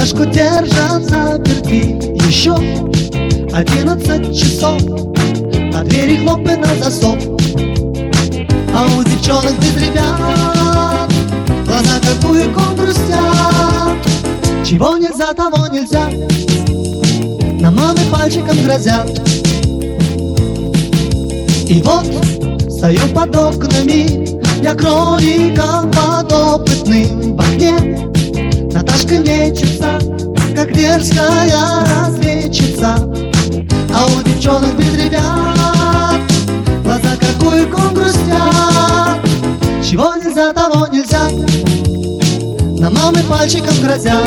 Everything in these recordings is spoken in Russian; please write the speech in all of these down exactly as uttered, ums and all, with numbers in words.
Наташку держат заперти. Еще одиннадцать часов, а двери хлопы на засов. А у девчонок без ребят глаза как буйком грустят. Чего нельзя, того нельзя, на мамы пальчиком грозят. И вот стою под окнами я кроликом подопытным в окне. Наташка мечется, как дерзкая разведчица. А у девчонок без ребят глаза как буйком грустят. Чего нельзя, того нельзя, на мамы пальчиком грозят.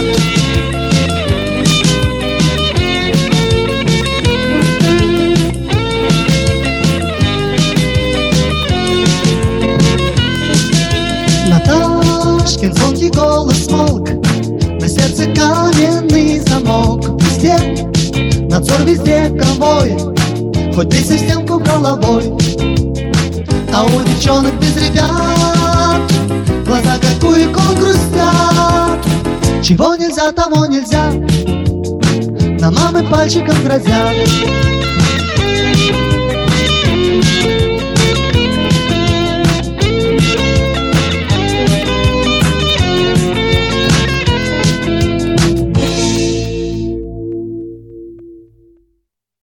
Наташкин звонкий голос смолк, на сердце каменный замок. Везде надзор, везде конвой, хоть бейся в стенку головой. А у девчонок без ребят глаза как буйком грустят. Чего нельзя, того нельзя, на мамы пальчиком грозят.